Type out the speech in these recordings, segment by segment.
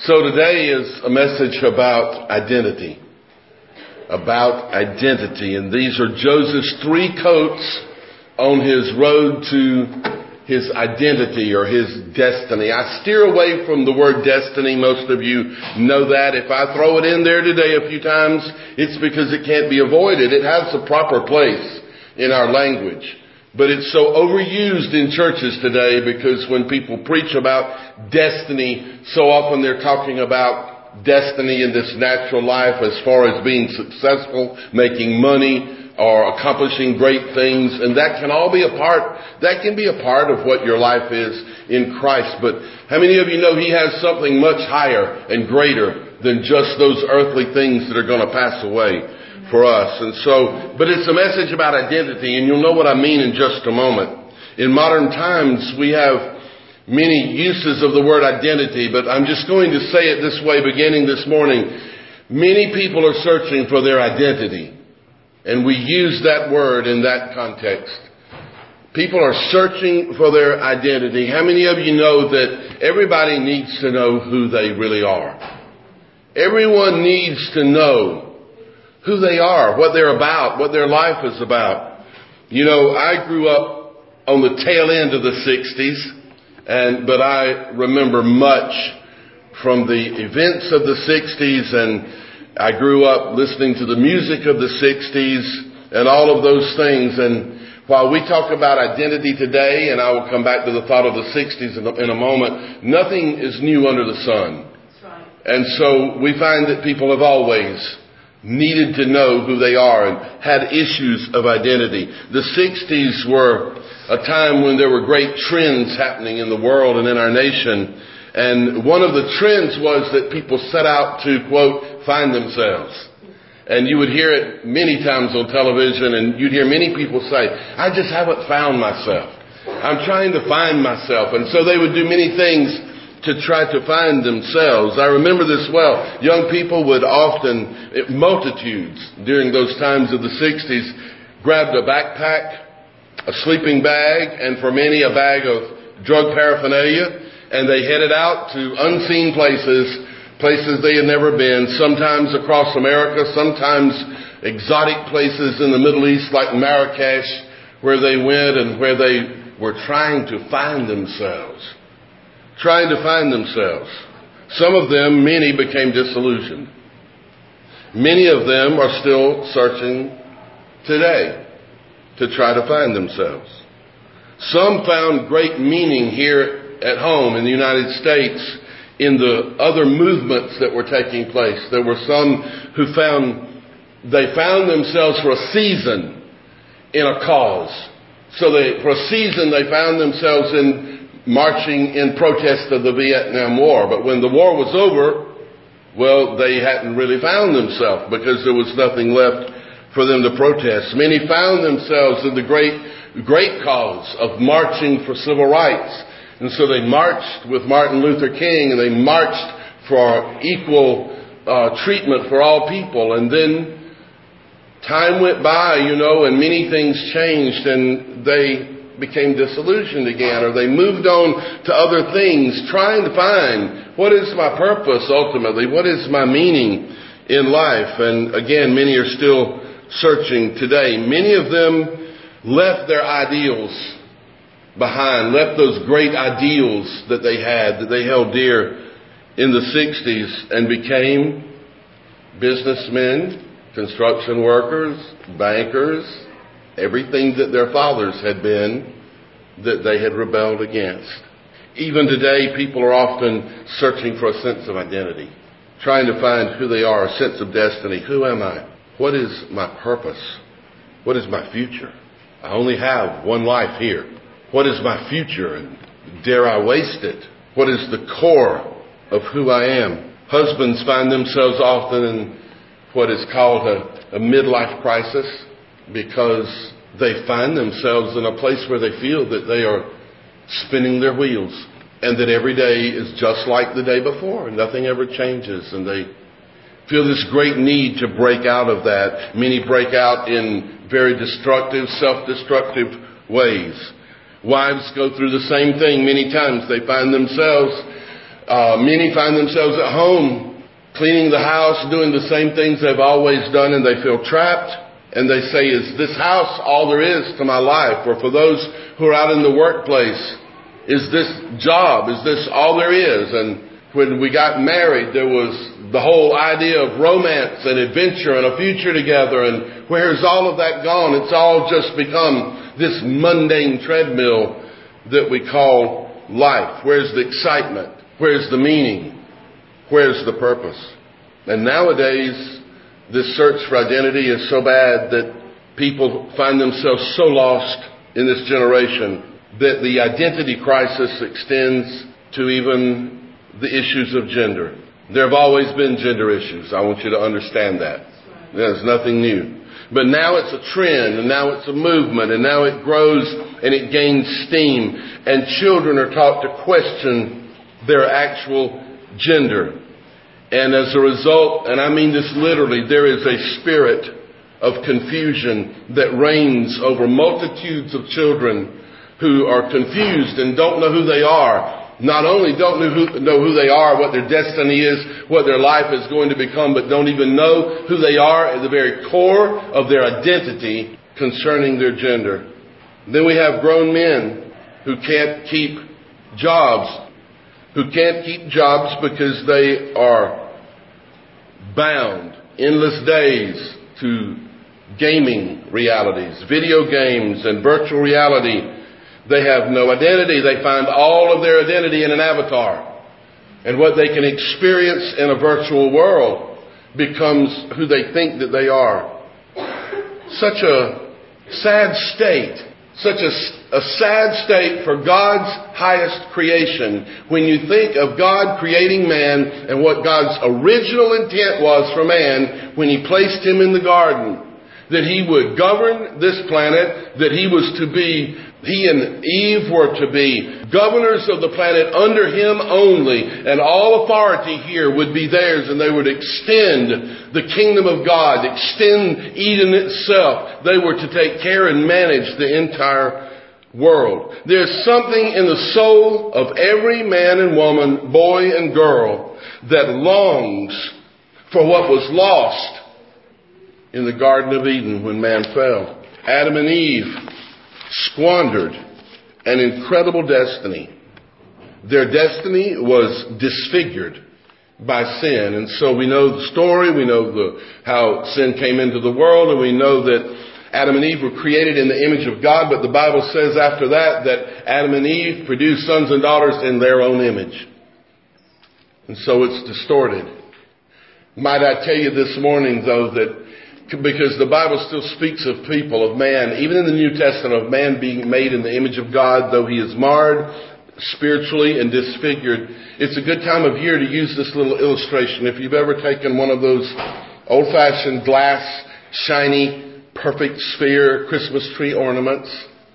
So today is a message about identity. About identity. And these are Joseph's 3 coats on his road to his identity or his destiny. I steer away from the word destiny. Most of you know that. If I throw it in there today a few times, it's because it can't be avoided. It has a proper place in our language. But it's so overused in churches today because when people preach about destiny, so often they're talking about destiny in this natural life as far as being successful, making money, or accomplishing great things. And that can all be a part of what your life is in Christ. But how many of you know He has something much higher and greater than just those earthly things that are going to pass away for us? And so, but it's a message about identity, and you'll know what I mean in just a moment. In modern times, we have many uses of the word identity, but I'm just going to say it this way beginning this morning. Many people are searching for their identity, and we use that word in that context. People are searching for their identity. How many of you know that everybody needs to know who they really are? Everyone needs to know who they are, what they're about, what their life is about. You know, I grew up on the tail end of the 60s, but I remember much from the events of the 60s, and I grew up listening to the music of the 60s and all of those things. And while we talk about identity today, and I will come back to the thought of the 60s in a moment, nothing is new under the sun. That's right. And so we find that people have always needed to know who they are and had issues of identity. The 60s were a time when there were great trends happening in the world and in our nation. And one of the trends was that people set out to, quote, find themselves. And you would hear it many times on television, and you'd hear many people say, I just haven't found myself. I'm trying to find myself. And so they would do many things to try to find themselves. I remember this well. Young people would often, multitudes during those times of the 60s, grabbed a backpack, a sleeping bag, and for many a bag of drug paraphernalia, and they headed out to unseen places they had never been, sometimes across America, sometimes exotic places in the Middle East like Marrakesh, where they went and where they were trying to find themselves. Trying to find themselves. Some of them, many, became disillusioned. Many of them are still searching today to try to find themselves. Some found great meaning here at home in the United States in the other movements that were taking place. There were some who found themselves for a season in a cause. So for a season they found themselves in marching in protest of the Vietnam War. But when the war was over, well, they hadn't really found themselves because there was nothing left for them to protest. Many found themselves in the great cause of marching for civil rights. And so they marched with Martin Luther King, and they marched for equal treatment for all people. And then time went by, and many things changed, and they became disillusioned again, or they moved on to other things, trying to find, what is my purpose ultimately? What is my meaning in life? And again, many are still searching today. Many of them left their ideals behind, left those great ideals that they had, that they held dear in the 60s, and became businessmen, construction workers, bankers, everything that their fathers had been, that they had rebelled against. Even today, people are often searching for a sense of identity, trying to find who they are, a sense of destiny. Who am I? What is my purpose? What is my future? I only have one life here. What is my future, and dare I waste it? What is the core of who I am? Husbands find themselves often in what is called a midlife crisis because they find themselves in a place where they feel that they are spinning their wheels and that every day is just like the day before. Nothing ever changes, and they feel this great need to break out of that. Many break out in very destructive, self-destructive ways. Wives go through the same thing many times. They find themselves Many find themselves at home cleaning the house, doing the same things they've always done, and they feel trapped. And they say, is this house all there is to my life? Or for those who are out in the workplace, is this job, is this all there is? And when we got married, there was the whole idea of romance and adventure and a future together. And where's all of that gone? It's all just become this mundane treadmill that we call life. Where's the excitement? Where's the meaning? Where's the purpose? And nowadays, this search for identity is so bad that people find themselves so lost in this generation that the identity crisis extends to even the issues of gender. There have always been gender issues. I want you to understand that. There's nothing new. But now it's a trend, and now it's a movement, and now it grows and it gains steam, and children are taught to question their actual gender. And as a result, and I mean this literally, there is a spirit of confusion that reigns over multitudes of children who are confused and don't know who they are. Not only don't know who they are, what their destiny is, what their life is going to become, but don't even know who they are at the very core of their identity concerning their gender. Then we have grown men who can't keep jobs, because they are bound endless days to gaming realities, video games and virtual reality. They have no identity. They find all of their identity in an avatar. And what they can experience in a virtual world becomes who they think that they are. Such a sad state. Such a sad state for God's highest creation. When you think of God creating man and what God's original intent was for man when He placed him in the garden. That He would govern this planet, that He and Eve were to be governors of the planet under Him only, and all authority here would be theirs, and they would extend the kingdom of God, extend Eden itself. They were to take care and manage the entire world. There's something in the soul of every man and woman, boy and girl, that longs for what was lost in the Garden of Eden when man fell. Adam and Eve squandered an incredible destiny. Their destiny was disfigured by sin. And so we know the story, we know how sin came into the world, and we know that Adam and Eve were created in the image of God, but the Bible says after that Adam and Eve produced sons and daughters in their own image. And so it's distorted. Might I tell you this morning, though, that because the Bible still speaks of people, of man, even in the New Testament, of man being made in the image of God, though he is marred spiritually and disfigured. It's a good time of year to use this little illustration. If you've ever taken one of those old-fashioned glass, shiny, perfect sphere Christmas tree ornaments,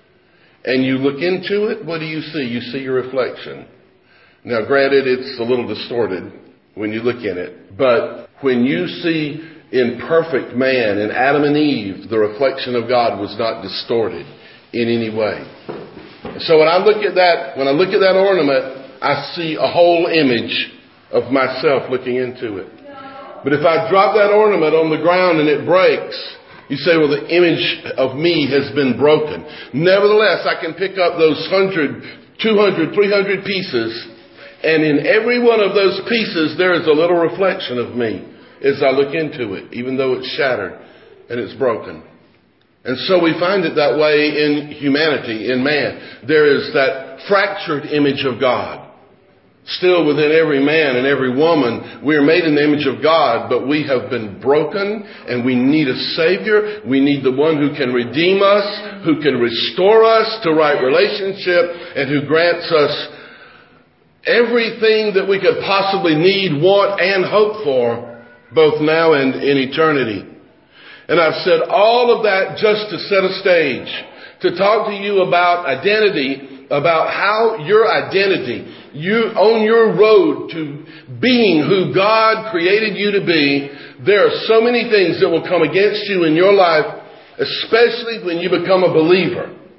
and you look into it, what do you see? You see your reflection. Now, granted, it's a little distorted when you look in it, but when you see in perfect man, in Adam and Eve, the reflection of God was not distorted in any way. So when I look at that ornament, I see a whole image of myself looking into it. But if I drop that ornament on the ground and it breaks, you say, well, the image of me has been broken. Nevertheless, I can pick up those 100, 200, 300 pieces, and in every one of those pieces, there is a little reflection of me as I look into it, even though it's shattered and it's broken. And so we find it that way in humanity, in man. There is that fractured image of God. Still within every man and every woman, we are made in the image of God, but we have been broken and we need a Savior. We need the one who can redeem us, who can restore us to right relationship, and who grants us everything that we could possibly need, want, and hope for, both now and in eternity. And I've said all of that just to set a stage, to talk to you about identity, about how your identity, you on your road to being who God created you to be, there are so many things that will come against you in your life, especially when you become a believer.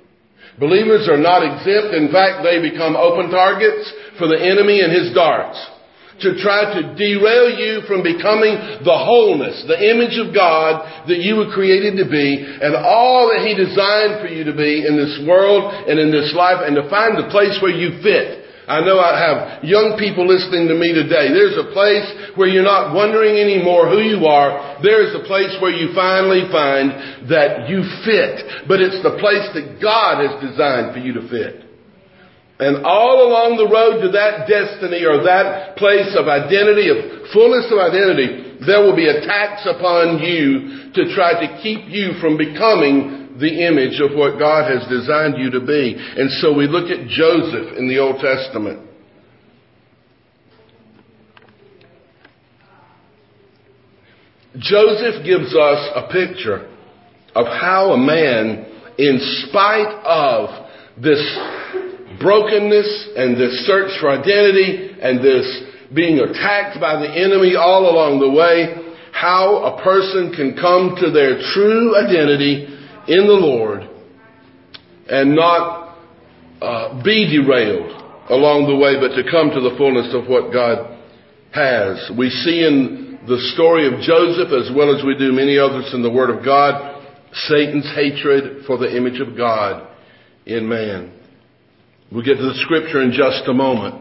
Believers are not exempt. In fact, they become open targets for the enemy and his darts to try to derail you from becoming the wholeness, the image of God that you were created to be, and all that He designed for you to be in this world and in this life, and to find the place where you fit. I know I have young people listening to me today. There's a place where you're not wondering anymore who you are. There's a place where you finally find that you fit. But it's the place that God has designed for you to fit. And all along the road to that destiny or that place of identity, of fullness of identity, there will be attacks upon you to try to keep you from becoming the image of what God has designed you to be. And so we look at Joseph in the Old Testament. Joseph gives us a picture of how a man, in spite of this brokenness and this search for identity and this being attacked by the enemy all along the way, how a person can come to their true identity in the Lord and not be derailed along the way, but to come to the fullness of what God has. We see in the story of Joseph, as well as we do many others in the Word of God, Satan's hatred for the image of God in man. We'll get to the scripture in just a moment.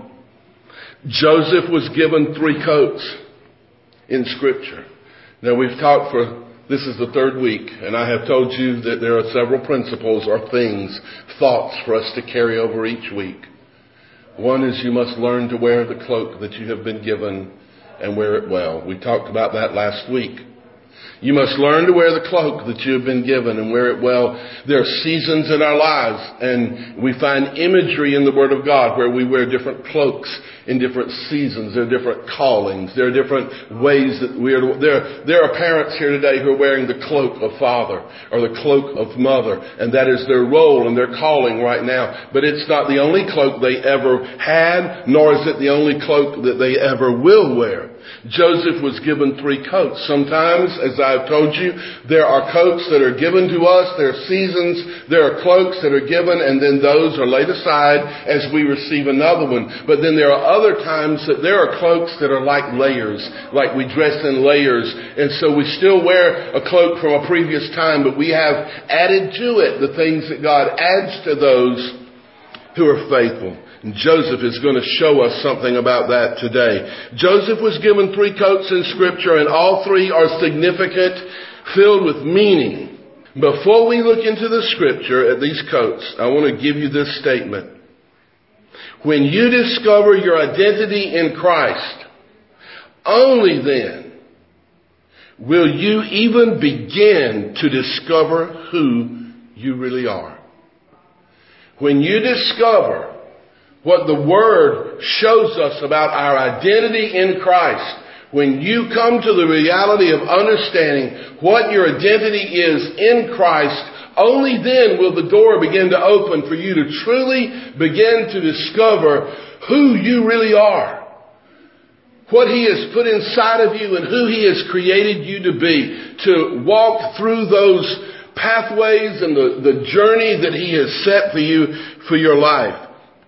Joseph was given 3 coats in scripture. Now we've talked this is the 3rd week, and I have told you that there are several principles or things, thoughts for us to carry over each week. One is you must learn to wear the cloak that you have been given and wear it well. We talked about that last week. You must learn to wear the cloak that you have been given and wear it well. There are seasons in our lives, and we find imagery in the Word of God where we wear different cloaks in different seasons. There are different callings. There are different ways that we are. There are parents here today who are wearing the cloak of father or the cloak of mother, and that is their role and their calling right now. But it's not the only cloak they ever had, nor is it the only cloak that they ever will wear. Joseph was given 3 coats. Sometimes, as I've told you, there are coats that are given to us. There are seasons. There are cloaks that are given, and then those are laid aside as we receive another one. But then there are other times that there are cloaks that are like layers, like we dress in layers. And so we still wear a cloak from a previous time, but we have added to it the things that God adds to those who are faithful. And Joseph is going to show us something about that today. Joseph was given 3 coats in Scripture, and all 3 are significant, filled with meaning. Before we look into the Scripture at these coats, I want to give you this statement. When you discover your identity in Christ, only then will you even begin to discover who you really are. When you discover what the Word shows us about our identity in Christ, when you come to the reality of understanding what your identity is in Christ, only then will the door begin to open for you to truly begin to discover who you really are. What He has put inside of you and who He has created you to be. To walk through those pathways and the journey that He has set for you for your life.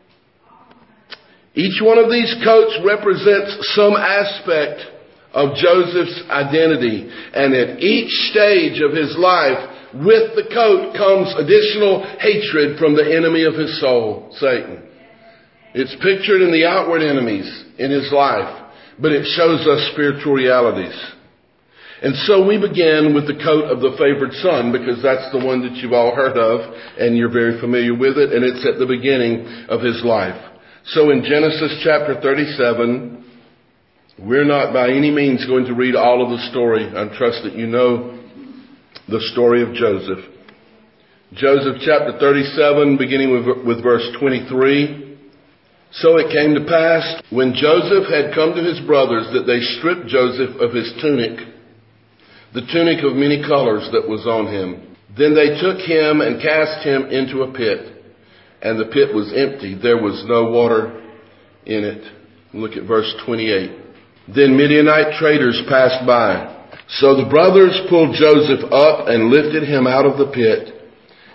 Each one of these coats represents some aspect of Joseph's identity. And at each stage of his life, with the coat comes additional hatred from the enemy of his soul, Satan. It's pictured in the outward enemies in his life, but it shows us spiritual realities. And so we begin with the coat of the favored son, because that's the one that you've all heard of and you're very familiar with it, and it's at the beginning of his life. So in Genesis chapter 37, we're not by any means going to read all of the story. I trust that you know the story of Joseph. Joseph chapter 37, beginning with verse 23. So it came to pass, when Joseph had come to his brothers, that they stripped Joseph of his tunic, the tunic of many colors that was on him. Then they took him and cast him into a pit. And the pit was empty. There was no water in it. Look at verse 28. Then Midianite traders passed by. So the brothers pulled Joseph up and lifted him out of the pit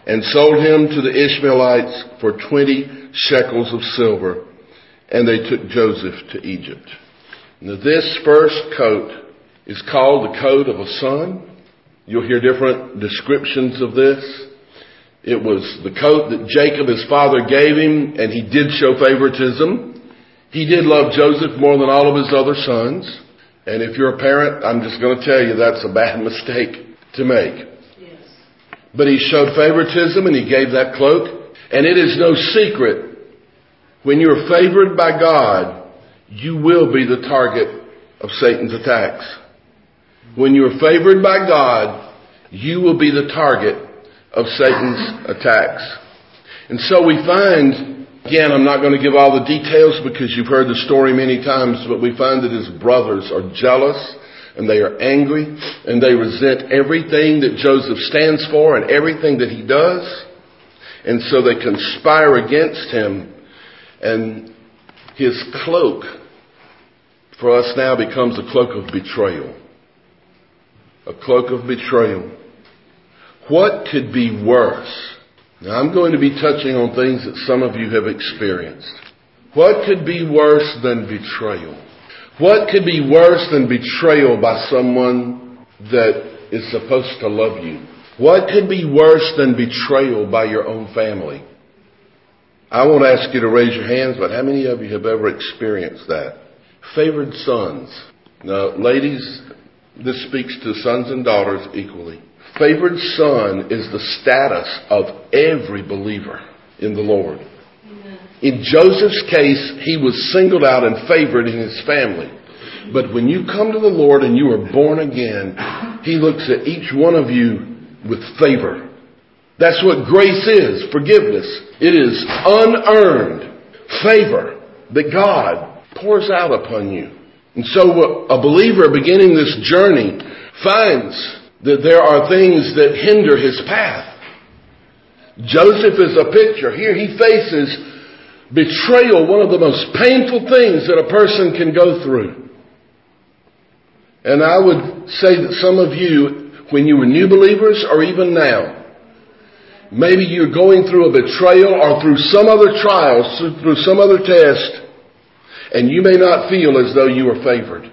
and sold him to the Ishmaelites for 20 shekels of silver. And they took Joseph to Egypt. Now this first coat is called the coat of a son. You'll hear different descriptions of this. It was the coat that Jacob, his father, gave him, and he did show favoritism. He did love Joseph more than all of his other sons. And if you're a parent, I'm just going to tell you that's a bad mistake to make. Yes. But he showed favoritism and he gave that cloak. And it is no secret, when you're favored by God, you will be the target of Satan's attacks. When you're favored by God, you will be the target of Satan's attacks. And so we find, again, I'm not going to give all the details because you've heard the story many times, but we find that his brothers are jealous and they are angry and they resent everything that Joseph stands for and everything that he does. And so they conspire against him, and his cloak for us now becomes a cloak of betrayal. A cloak of betrayal. What could be worse? Now I'm going to be touching on things that some of you have experienced. What could be worse than betrayal? What could be worse than betrayal by someone that is supposed to love you? What could be worse than betrayal by your own family? I won't ask you to raise your hands, but how many of you have ever experienced that? Favored sons. Now, ladies, this speaks to sons and daughters equally. Favored son is the status of every believer in the Lord. Amen. In Joseph's case, he was singled out and favored in his family. But when you come to the Lord and you are born again, he looks at each one of you with favor. That's what grace is, forgiveness. It is unearned favor that God pours out upon you. And so a believer beginning this journey finds that there are things that hinder his path. Joseph is a picture. Here he faces betrayal, one of the most painful things that a person can go through. And I would say that some of you, when you were new believers or even now, maybe you're going through a betrayal or through some other trials, through some other test, and you may not feel as though you are favored.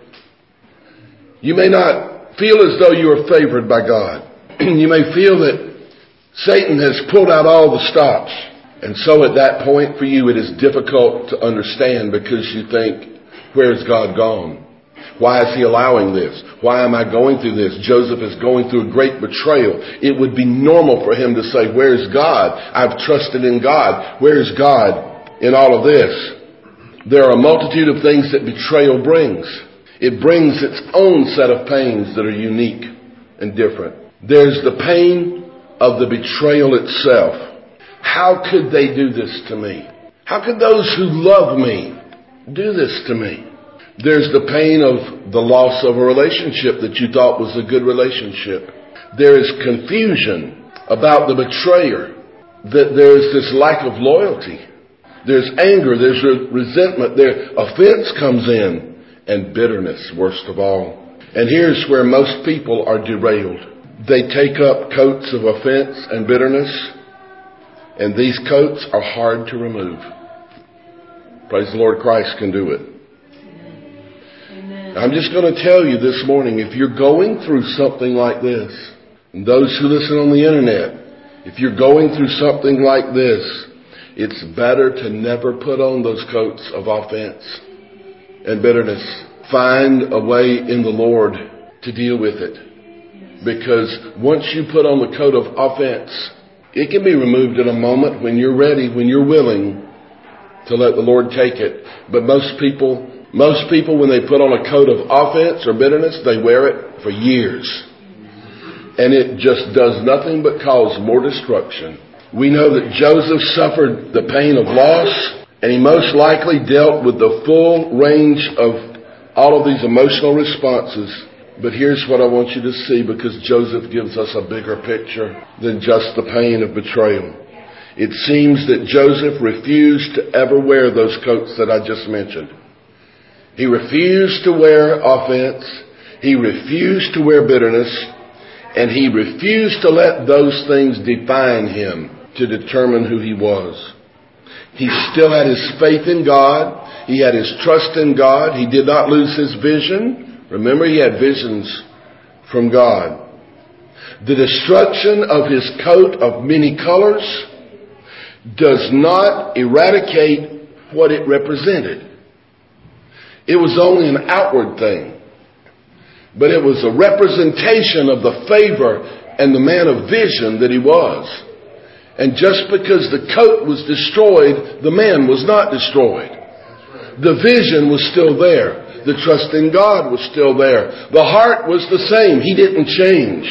You may not feel as though you are favored by God. You may feel that Satan has pulled out all the stops. And so at that point for you it is difficult to understand because you think, where's God gone? Why is he allowing this? Why am I going through this? Joseph is going through a great betrayal. It would be normal for him to say, where's God? I've trusted in God. Where's God in all of this? There are a multitude of things that betrayal brings. It brings its own set of pains that are unique and different. There's the pain of the betrayal itself. How could they do this to me? How could those who love me do this to me? There's the pain of the loss of a relationship that you thought was a good relationship. There is confusion about the betrayer, that there's this lack of loyalty. There's anger, there's resentment, there offense comes in, and bitterness, worst of all. And here's where most people are derailed. They take up coats of offense and bitterness, and these coats are hard to remove. Praise the Lord, Christ can do it. I'm just going to tell you this morning, if you're going through something like this, and those who listen on the internet, if you're going through something like this, it's better to never put on those coats of offense and bitterness. Find a way in the Lord to deal with it. Because once you put on the coat of offense, it can be removed in a moment when you're ready, when you're willing to let the Lord take it. But most people, when they put on a coat of offense or bitterness, they wear it for years. And it just does nothing but cause more destruction. We know that Joseph suffered the pain of loss, and he most likely dealt with the full range of all of these emotional responses. But here's what I want you to see, because Joseph gives us a bigger picture than just the pain of betrayal. It seems that Joseph refused to ever wear those coats that I just mentioned. He refused to wear offense. He refused to wear bitterness. And he refused to let those things define him to determine who he was. He still had his faith in God. He had his trust in God. He did not lose his vision. Remember, he had visions from God. The destruction of his coat of many colors does not eradicate what it represented. It was only an outward thing, but it was a representation of the favor and the man of vision that he was. And just because the coat was destroyed, the man was not destroyed. The vision was still there. The trust in God was still there. The heart was the same. He didn't change.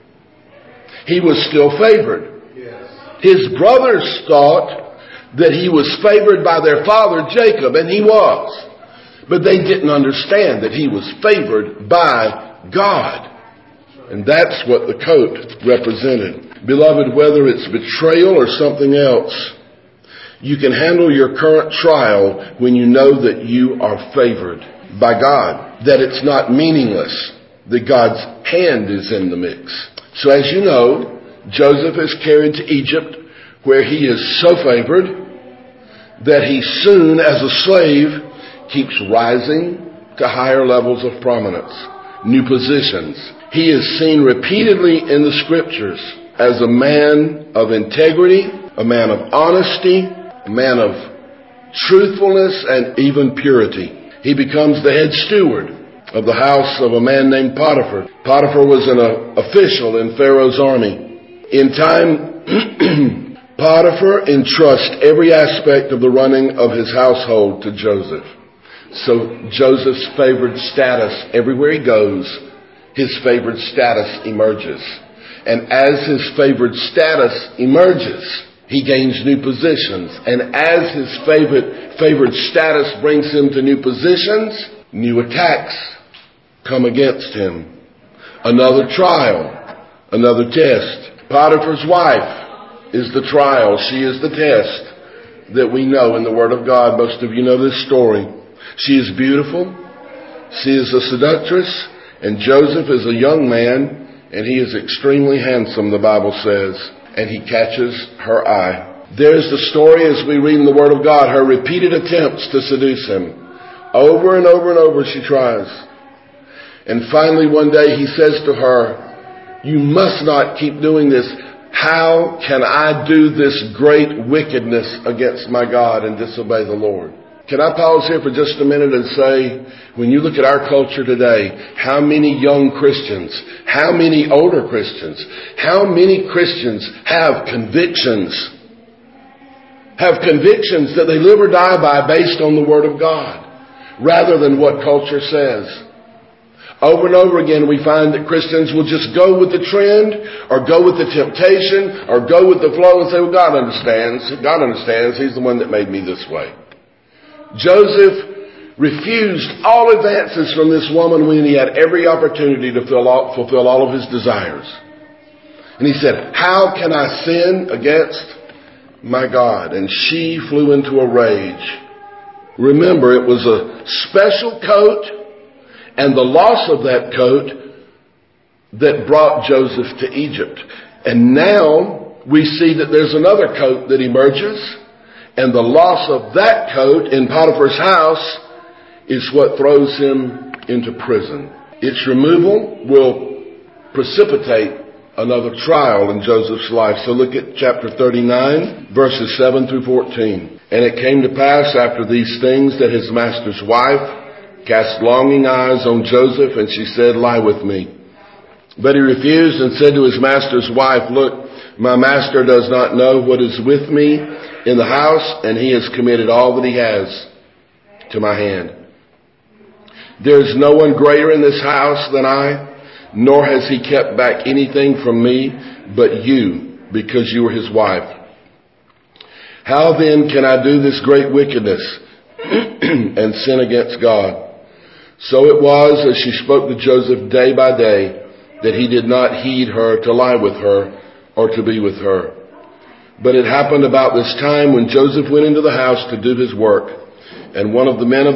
He was still favored. His brothers thought that he was favored by their father Jacob, and he was. But they didn't understand that he was favored by God. And that's what the coat represented. Beloved, whether it's betrayal or something else, you can handle your current trial when you know that you are favored by God, that it's not meaningless, that God's hand is in the mix. So as you know, Joseph is carried to Egypt, where he is so favored that he soon, as a slave, keeps rising to higher levels of prominence, new positions. He is seen repeatedly in the scriptures as a man of integrity, a man of honesty, a man of truthfulness, and even purity. He becomes the head steward of the house of a man named Potiphar. Potiphar was an official in Pharaoh's army. In time, Potiphar entrusts every aspect of the running of his household to Joseph. So Joseph's favored status, everywhere he goes, his favored status emerges. And as his favored status emerges, he gains new positions. And as his favored status brings him to new positions, new attacks come against him. Another trial, another test. Potiphar's wife is the trial. She is the test that we know in the Word of God. Most of you know this story. She is beautiful. She is a seductress. And Joseph is a young man. And he is extremely handsome, the Bible says. And he catches her eye. There's the story as we read in the Word of God. Her repeated attempts to seduce him. Over and over and over she tries. And finally one day he says to her, "You must not keep doing this. How can I do this great wickedness against my God and disobey the Lord?" Can I pause here for just a minute and say, when you look at our culture today, how many young Christians, how many older Christians, how many Christians have convictions that they live or die by based on the Word of God, rather than what culture says. Over and over again, we find that Christians will just go with the trend, or go with the temptation, or go with the flow and say, well, God understands. God understands. He's the one that made me this way. Joseph refused all advances from this woman when he had every opportunity to fulfill all of his desires. And he said, "How can I sin against my God?" And she flew into a rage. Remember, it was a special coat and the loss of that coat that brought Joseph to Egypt. And now we see that there's another coat that emerges. And the loss of that coat in Potiphar's house is what throws him into prison. Its removal will precipitate another trial in Joseph's life. So look at chapter 39, verses 7 through 14. "And it came to pass after these things that his master's wife cast longing eyes on Joseph, and she said, 'Lie with me.' But he refused and said to his master's wife, 'Look, my master does not know what is with me in the house, and he has committed all that he has to my hand. There is no one greater in this house than I, nor has he kept back anything from me but you, because you are his wife. How then can I do this great wickedness and sin against God?' So it was, as she spoke to Joseph day by day, that he did not heed her to lie with her or to be with her. But it happened about this time when Joseph went into the house to do his work, and none of the men of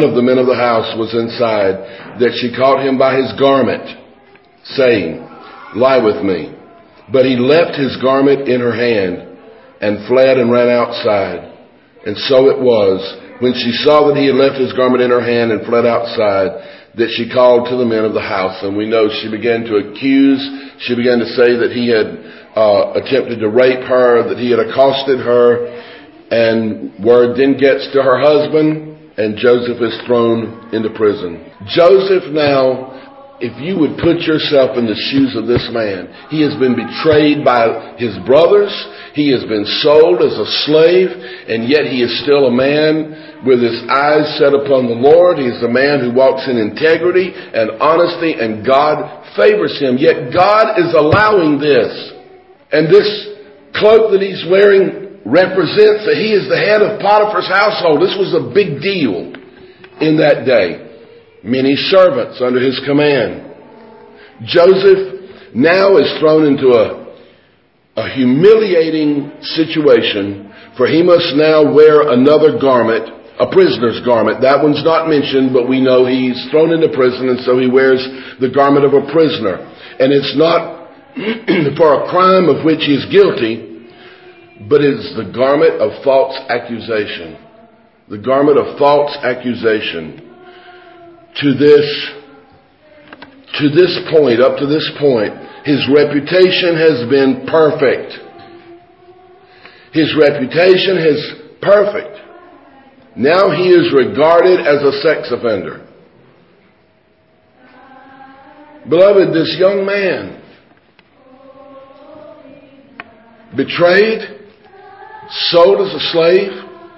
the house was inside, that she caught him by his garment, saying, lie with me." But he left his garment in her hand and fled and ran outside. And so it was, when she saw that he had left his garment in her hand and fled outside, that she called to the men of the house. And we know she began to accuse. She began to say that he had attempted to rape her, that he had accosted her. And word then gets to her husband, and Joseph is thrown into prison. Joseph now, if you would put yourself in the shoes of this man, he has been betrayed by his brothers. He has been sold as a slave, and yet he is still a man with his eyes set upon the Lord. He is a man who walks in integrity and honesty, and God favors him. Yet God is allowing this. And this cloak that he's wearing represents that he is the head of Potiphar's household. This was a big deal in that day. Many servants under his command. Joseph now is thrown into a humiliating situation, for he must now wear another garment, a prisoner's garment. That one's not mentioned, but we know he's thrown into prison, and so he wears the garment of a prisoner. And it's not for a crime of which he is guilty, but it's the garment of false accusation. The garment of false accusation. To this point, up to this point, his reputation has been perfect. His reputation is perfect. Now he is regarded as a sex offender. Beloved, this young man, betrayed, sold as a slave,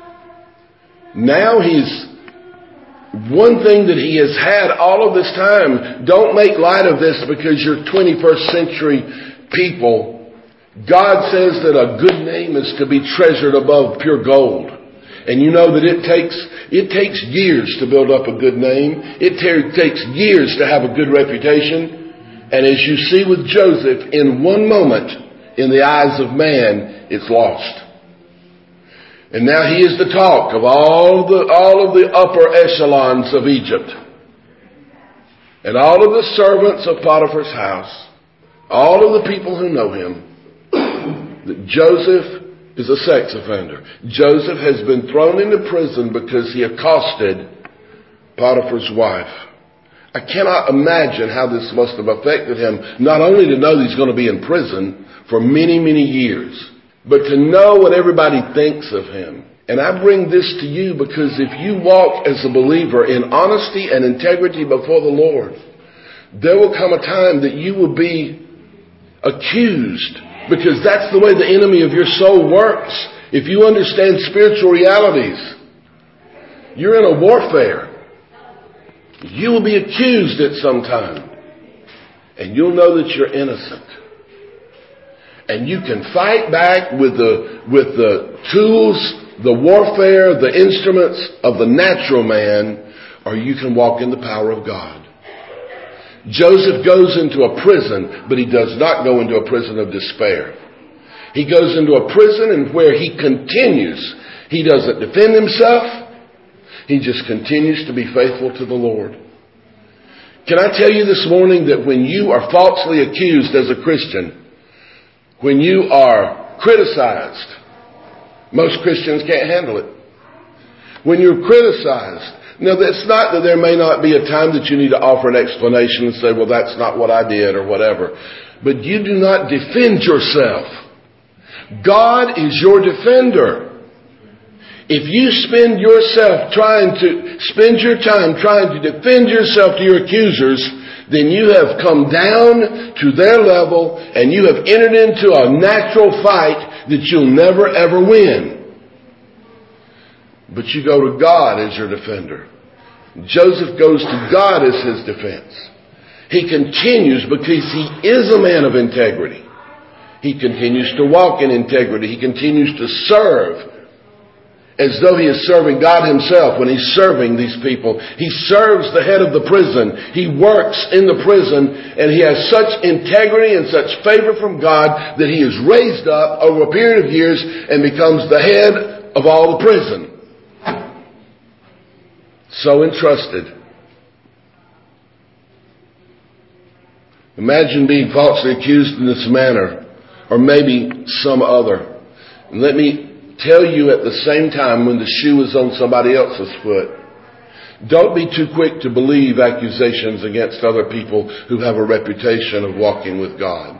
now he's one thing that he has had all of this time. Don't make light of this because you're 21st century people. God says that a good name is to be treasured above pure gold. And you know that it takes years to build up a good name. It takes years to have a good reputation. And as you see with Joseph, in one moment, in the eyes of man, it's lost. And now he is the talk of all of the upper echelons of Egypt. And all of the servants of Potiphar's house, all of the people who know him, that Joseph is a sex offender. Joseph has been thrown into prison because he accosted Potiphar's wife. I cannot imagine how this must have affected him, not only to know he's going to be in prison for many, many years, but to know what everybody thinks of him. And I bring this to you because if you walk as a believer in honesty and integrity before the Lord, there will come a time that you will be accused, because that's the way the enemy of your soul works. If you understand spiritual realities, you're in a warfare. You will be accused at some time, and you'll know that you're innocent. And you can fight back with the tools, the warfare, the instruments of the natural man, or you can walk in the power of God. Joseph goes into a prison, but he does not go into a prison of despair. He goes into a prison and where he continues. He doesn't defend himself. He just continues to be faithful to the Lord. Can I tell you this morning that when you are falsely accused as a Christian, when you are criticized, most Christians can't handle it. When you're criticized, now it's not that there may not be a time that you need to offer an explanation and say, well, that's not what I did or whatever. But you do not defend yourself. God is your defender. If you spend your time trying to defend yourself to your accusers, then you have come down to their level and you have entered into a natural fight that you'll never ever win. But you go to God as your defender. Joseph goes to God as his defense. He continues because he is a man of integrity. He continues to walk in integrity. He continues to serve as though he is serving God himself when he's serving these people. He serves the head of the prison. He works in the prison, and he has such integrity and such favor from God that he is raised up over a period of years and becomes the head of all the prison. So entrusted. The Imagine being falsely accused in this manner, or maybe some other. And let me tell you at the same time, when the shoe is on somebody else's foot, don't be too quick to believe accusations against other people who have a reputation of walking with God.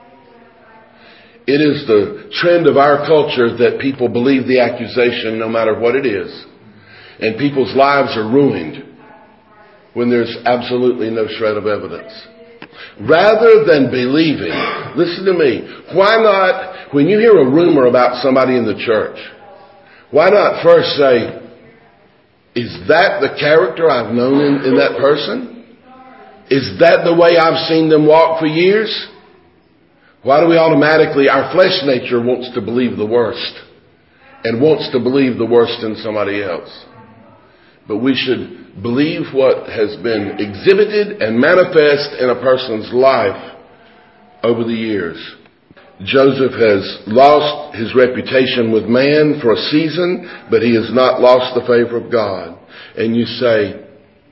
It is the trend of our culture that people believe the accusation no matter what it is. And people's lives are ruined when there's absolutely no shred of evidence. Rather than believing, listen to me, why not, when you hear a rumor about somebody in the church, why not first say, is that the character I've known in that person? Is that the way I've seen them walk for years? Why do we automatically, our flesh nature wants to believe the worst and wants to believe the worst in somebody else. But we should believe what has been exhibited and manifest in a person's life over the years. Joseph has lost his reputation with man for a season, but he has not lost the favor of God. And you say,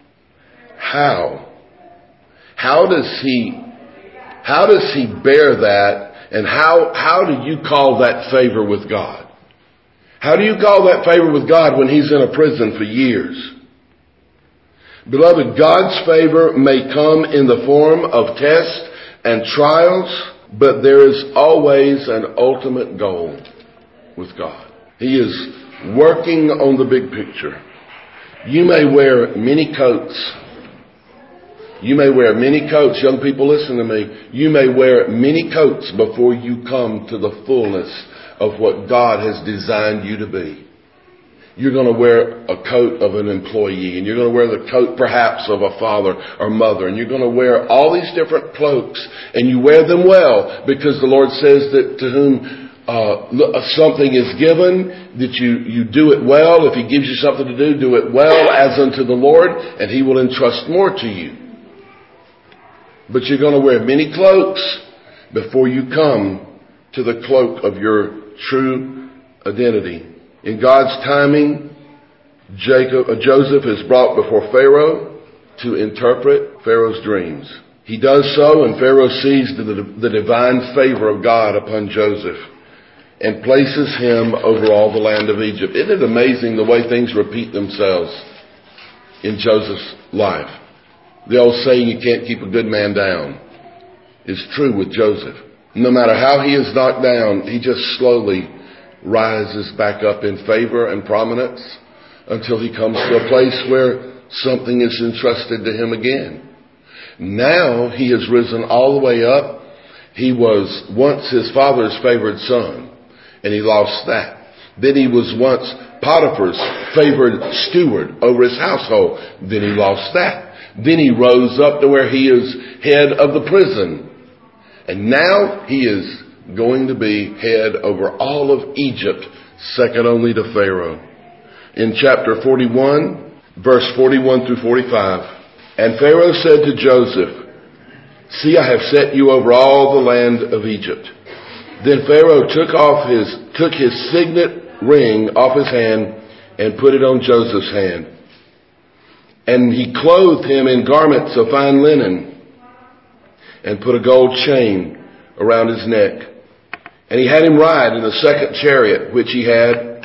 how? How does he bear that, and how do you call that favor with God? How do you call that favor with God when he's in a prison for years? Beloved, God's favor may come in the form of tests and trials, but there is always an ultimate goal with God. He is working on the big picture. You may wear many coats. You may wear many coats. Young people, listen to me. You may wear many coats before you come to the fullness of what God has designed you to be. You're going to wear a coat of an employee, and you're going to wear the coat perhaps of a father or mother, and you're going to wear all these different cloaks, and you wear them well because the Lord says that to whom something is given, that you do it well. If he gives you something to do it well as unto the Lord, and he will entrust more to you. But you're going to wear many cloaks before you come to the cloak of your true identity. In God's timing, Joseph is brought before Pharaoh to interpret Pharaoh's dreams. He does so, and Pharaoh sees the divine favor of God upon Joseph and places him over all the land of Egypt. Isn't it amazing the way things repeat themselves in Joseph's life? The old saying, you can't keep a good man down, is true with Joseph. No matter how he is knocked down, he just slowly rises back up in favor and prominence until he comes to a place where something is entrusted to him again. Now he has risen all the way up. He was once his father's favored son, and he lost that. Then he was once Potiphar's favored steward over his household. Then he lost that. Then he rose up to where he is head of the prison. And now he is going to be head over all of Egypt, second only to Pharaoh. In chapter 41, verse 41 through 45, and Pharaoh said to Joseph, see, I have set you over all the land of Egypt. Then Pharaoh took his signet ring off his hand and put it on Joseph's hand. And he clothed him in garments of fine linen and put a gold chain around his neck. And he had him ride in the second chariot which he had.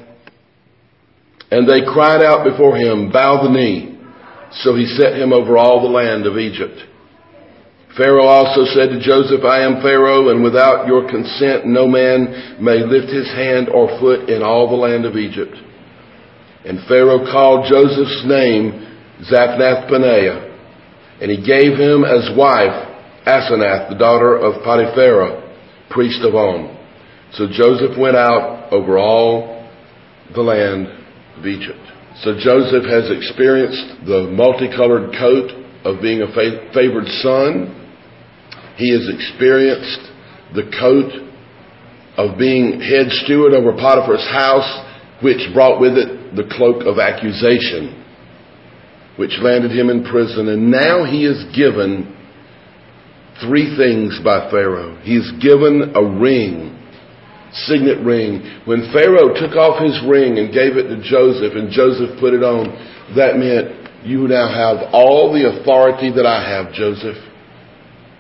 And they cried out before him, bow the knee. So he set him over all the land of Egypt. Pharaoh also said to Joseph, I am Pharaoh, and without your consent no man may lift his hand or foot in all the land of Egypt. And Pharaoh called Joseph's name Zaphnath-Paneah, and he gave him as wife Asenath, the daughter of Potiphera, priest of On. So Joseph went out over all the land of Egypt. So Joseph has experienced the multicolored coat of being a favored son. He has experienced the coat of being head steward over Potiphar's house, which brought with it the cloak of accusation, which landed him in prison. And now he is given three things by Pharaoh. He is given a ring, signet ring. When Pharaoh took off his ring and gave it to Joseph, and Joseph put it on, that meant, you now have all the authority that I have, Joseph.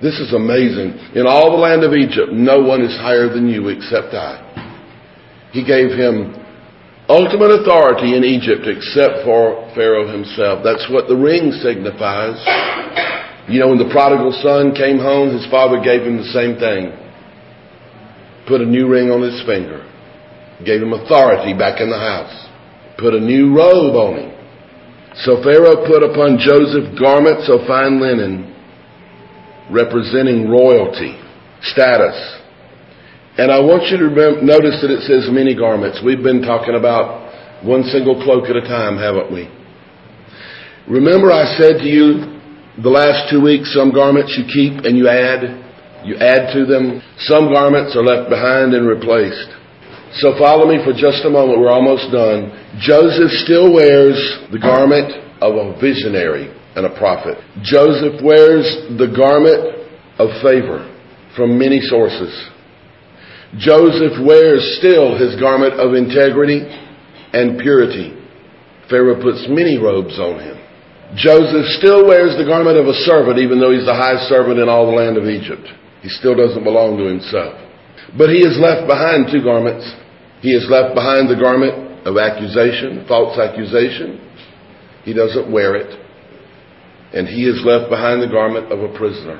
This is amazing. In all the land of Egypt, no one is higher than you except I. He gave him ultimate authority in Egypt except for Pharaoh himself. That's what the ring signifies. You know, when the prodigal son came home, his father gave him the same thing. Put a new ring on his finger. Gave him authority back in the house. Put a new robe on him. So Pharaoh put upon Joseph garments of fine linen, representing royalty, status. And I want you to notice that it says many garments. We've been talking about one single cloak at a time, haven't we? Remember I said to you the last 2 weeks, some garments you keep and you add to them. Some garments are left behind and replaced. So follow me for just a moment. We're almost done. Joseph still wears the garment of a visionary and a prophet. Joseph wears the garment of favor from many sources. Joseph wears still his garment of integrity and purity. Pharaoh puts many robes on him. Joseph still wears the garment of a servant, even though he's the highest servant in all the land of Egypt. He still doesn't belong to himself. But he has left behind two garments. He has left behind the garment of accusation, false accusation. He doesn't wear it. And he has left behind the garment of a prisoner.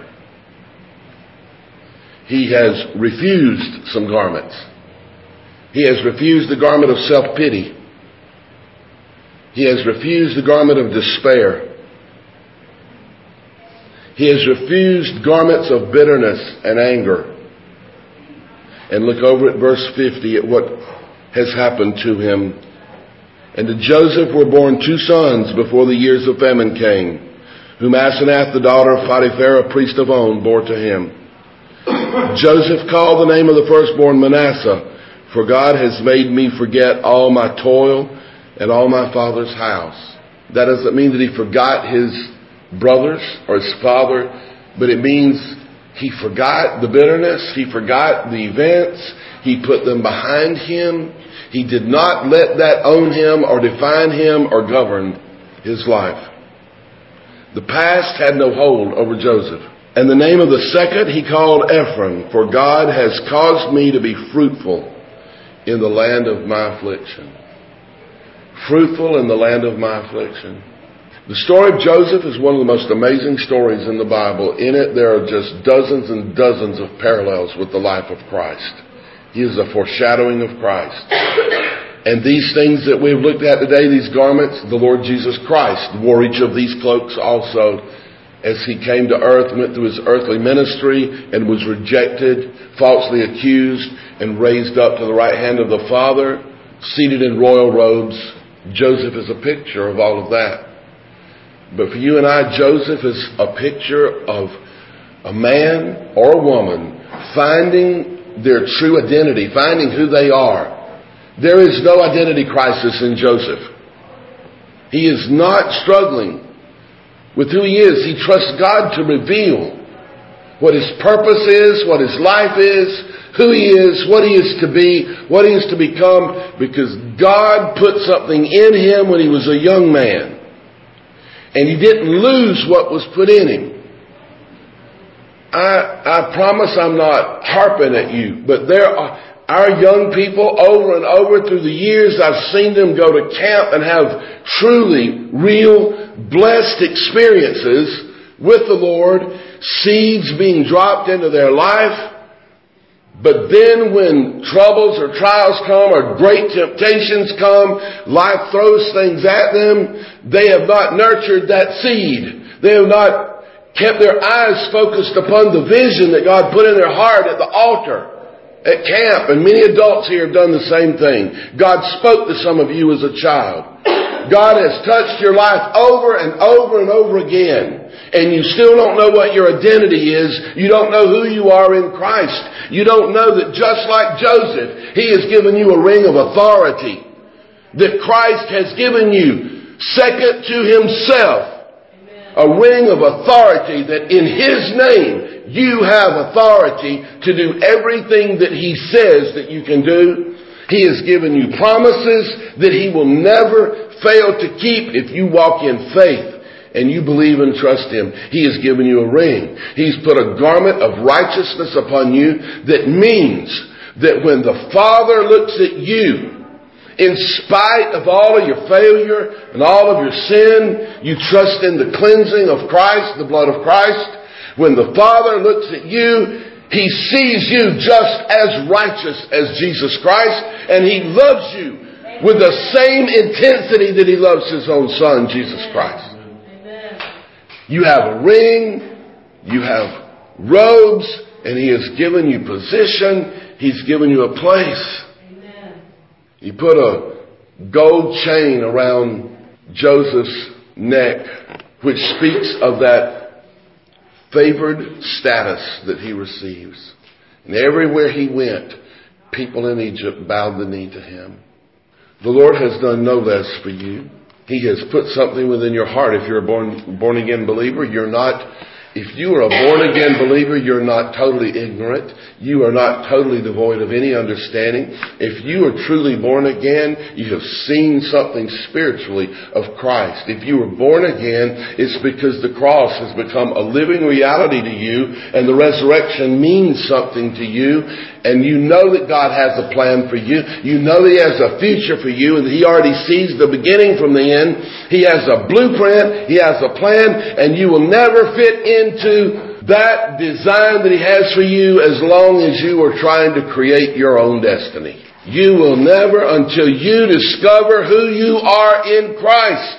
He has refused some garments. He has refused the garment of self-pity. He has refused the garment of despair. He has refused garments of bitterness and anger. And look over at verse 50 at what has happened to him. And to Joseph were born two sons before the years of famine came, whom Asenath, the daughter of Potiphar, a priest of On, bore to him. Joseph called the name of the firstborn Manasseh, for God has made me forget all my toil and all my father's house. That doesn't mean that he forgot his brothers or his father, but it means he forgot the bitterness, he forgot the events, he put them behind him. He did not let that own him or define him or govern his life. The past had no hold over Joseph. And the name of the second he called Ephraim, for God has caused me to be fruitful in the land of my affliction. Fruitful in the land of my affliction. The story of Joseph is one of the most amazing stories in the Bible. In it, there are just dozens and dozens of parallels with the life of Christ. He is a foreshadowing of Christ. And these things that we've looked at today, these garments, the Lord Jesus Christ wore each of these cloaks also as he came to earth, went through his earthly ministry and was rejected, falsely accused, and raised up to the right hand of the Father, seated in royal robes. Joseph is a picture of all of that. But for you and I, Joseph is a picture of a man or a woman finding their true identity, finding who they are. There is no identity crisis in Joseph. He is not struggling with who he is. He trusts God to reveal what his purpose is, what his life is, who he is, what he is to be, what he is to become, because God put something in him when he was a young man. And he didn't lose what was put in him. I promise I'm not harping at you, but there are our young people over and over through the years. I've seen them go to camp and have truly real blessed experiences with the Lord, seeds being dropped into their life. But then when troubles or trials come or great temptations come, life throws things at them, they have not nurtured that seed. They have not kept their eyes focused upon the vision that God put in their heart at the altar, at camp. And many adults here have done the same thing. God spoke to some of you as a child. God has touched your life over and over and over again. And you still don't know what your identity is. You don't know who you are in Christ. You don't know that just like Joseph, he has given you a ring of authority. That Christ has given you, second to himself, a ring of authority that in his name you have authority to do everything that he says that you can do. He has given you promises that he will never fail to keep if you walk in faith and you believe and trust Him, He has given you a ring. He's put a garment of righteousness upon you that means that when the Father looks at you, in spite of all of your failure and all of your sin, you trust in the cleansing of Christ, the blood of Christ. When the Father looks at you, He sees you just as righteous as Jesus Christ, and He loves you with the same intensity that He loves His own Son, Jesus Christ. You have a ring, you have robes, and He has given you position. He's given you a place. He put a gold chain around Joseph's neck, which speaks of that favored status that he receives. And everywhere he went, people in Egypt bowed the knee to him. The Lord has done no less for you. He has put something within your heart. If you're a born again believer, if you are a born-again believer, you're not totally ignorant. You are not totally devoid of any understanding. If you are truly born again, you have seen something spiritually of Christ. If you were born again, it's because the cross has become a living reality to you, and the resurrection means something to you, and you know that God has a plan for you. You know that He has a future for you, and He already sees the beginning from the end. He has a blueprint. He has a plan, and you will never fit into that design that He has for you as long as you are trying to create your own destiny. You will never until you discover who you are in Christ.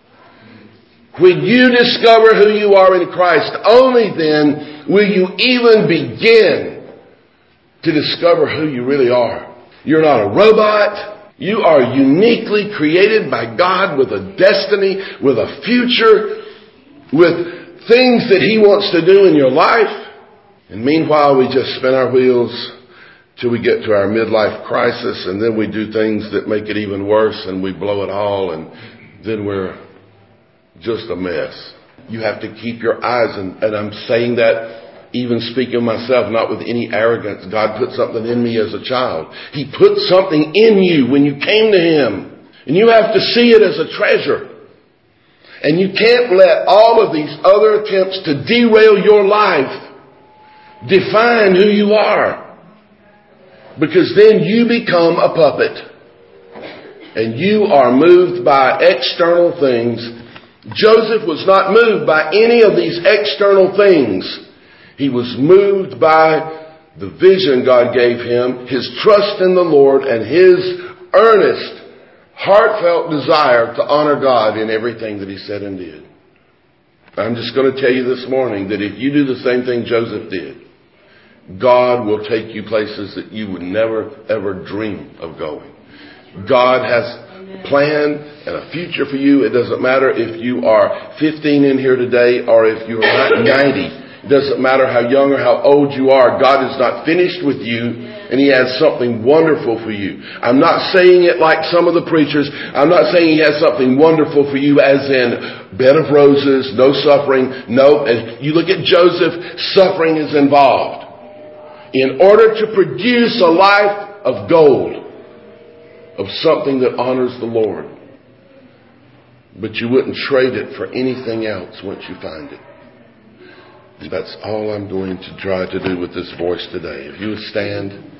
When you discover who you are in Christ, only then will you even begin to discover who you really are. You're not a robot. You are uniquely created by God with a destiny, with a future, with things that He wants to do in your life. And meanwhile, we just spin our wheels till we get to our midlife crisis, and then we do things that make it even worse, and we blow it all, and then we're just a mess. You have to keep your eyes, and I'm saying that even speaking of myself, not with any arrogance. God put something in me as a child. He put something in you when you came to Him, and you have to see it as a treasure. And you can't let all of these other attempts to derail your life define who you are. Because then you become a puppet. And you are moved by external things. Joseph was not moved by any of these external things. He was moved by the vision God gave him, his trust in the Lord, and his earnest, heartfelt desire to honor God in everything that he said and did. I'm just going to tell you this morning that if you do the same thing Joseph did, God will take you places that you would never, ever dream of going. God has a plan and a future for you. It doesn't matter if you are 15 in here today or if you're not 90. It doesn't matter how young or how old you are. God is not finished with you, and He has something wonderful for you. I'm not saying it like some of the preachers. I'm not saying He has something wonderful for you as in bed of roses, no suffering. No, as you look at Joseph, suffering is involved. In order to produce a life of gold, of something that honors the Lord. But you wouldn't trade it for anything else once you find it. And that's all I'm going to try to do with this voice today. If you would stand.